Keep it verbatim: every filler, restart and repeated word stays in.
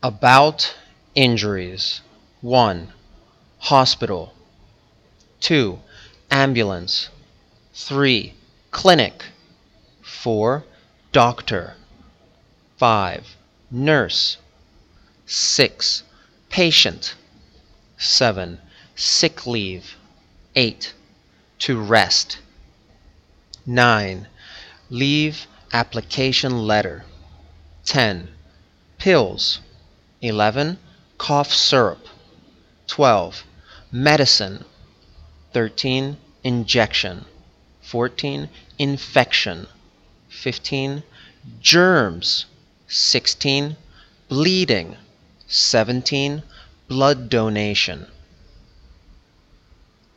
About injuries. one. Hospital. two. Ambulance. three. Clinic. four. Doctor. five. Nurse. six. Patient. seven. Sick leave. eight. To rest. nine. Leave application letter. ten. Pills. eleven. Cough syrup. twelve. Medicine. thirteen. Injection. fourteen. Infection. fifteen. Germs. sixteen. Bleeding. seventeen. Blood donation.